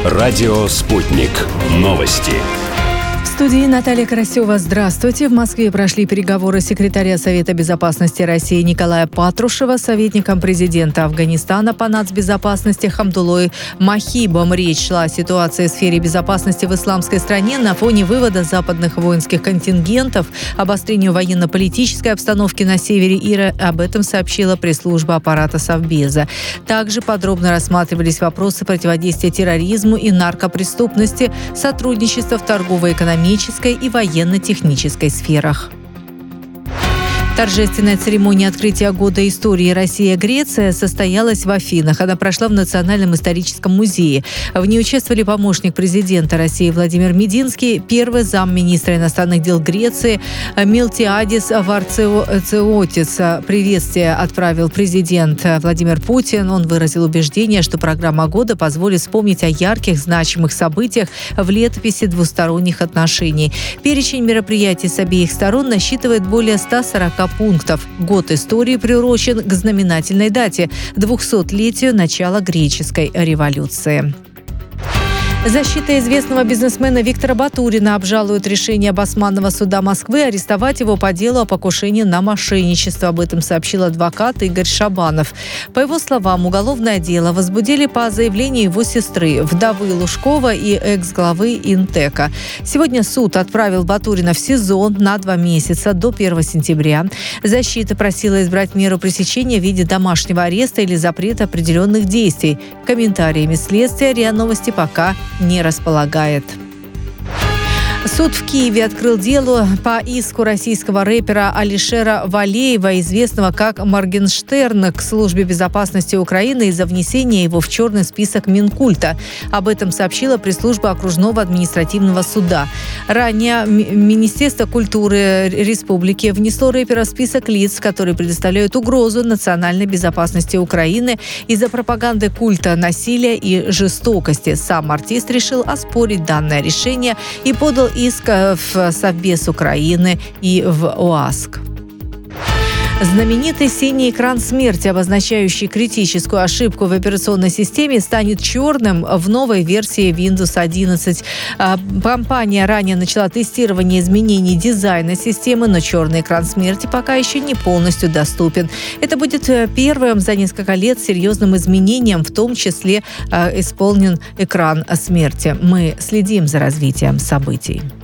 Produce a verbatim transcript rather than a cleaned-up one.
Радио «Спутник». Новости. В студии Наталья Карасева. Здравствуйте. В Москве прошли переговоры секретаря Совета безопасности России Николая Патрушева с советником президента Афганистана по нацбезопасности Хамдуллой Махибом. Речь шла о ситуации в сфере безопасности в исламской стране на фоне вывода западных воинских контингентов, обострению военно-политической обстановки на севере Ира. Об этом сообщила пресс-служба аппарата Совбеза. Также подробно рассматривались вопросы противодействия терроризму и наркопреступности, сотрудничества в торгово-экономической и военно-технической сферах. Торжественная церемония открытия года истории Россия-Греция состоялась в Афинах. Она прошла в Национальном историческом музее. В ней участвовали помощник президента России Владимир Мединский, первый замминистра иностранных дел Греции Милтиадис Варциотис. Приветствие отправил президент Владимир Путин. Он выразил убеждение, что программа года позволит вспомнить о ярких, значимых событиях в летописи двусторонних отношений. Перечень мероприятий с обеих сторон насчитывает более ста сорока пунктов. Год истории приурочен к знаменательной дате – двухсотлетию начала греческой революции. Защита известного бизнесмена Виктора Батурина обжалует решение Басманного суда Москвы арестовать его по делу о покушении на мошенничество. Об этом сообщил адвокат Игорь Шабанов. По его словам, уголовное дело возбудили по заявлению его сестры, вдовы Лужкова и экс-главы Интека. Сегодня суд отправил Батурина в СИЗО на два месяца до первого сентября. Защита просила избрать меру пресечения в виде домашнего ареста или запрета определенных действий. Комментариями следствия РИА Новости пока не располагает. Суд в Киеве открыл дело по иску российского рэпера Алишера Валеева, известного как Моргенштерн, к службе безопасности Украины из-за внесения его в черный список Минкульта. Об этом сообщила пресс-служба окружного административного суда. Ранее Министерство культуры Республики внесло рэпера в список лиц, которые предоставляют угрозу национальной безопасности Украины из-за пропаганды культа насилия и жестокости. Сам артист решил оспорить данное решение и подал иск в Совбез Украины и в ОАСК. Знаменитый синий экран смерти, обозначающий критическую ошибку в операционной системе, станет черным в новой версии Windows одиннадцать. Компания ранее начала тестирование изменений дизайна системы, но черный экран смерти пока еще не полностью доступен. Это будет первым за несколько лет серьезным изменением, в том числе исполнен экран смерти. Мы следим за развитием событий.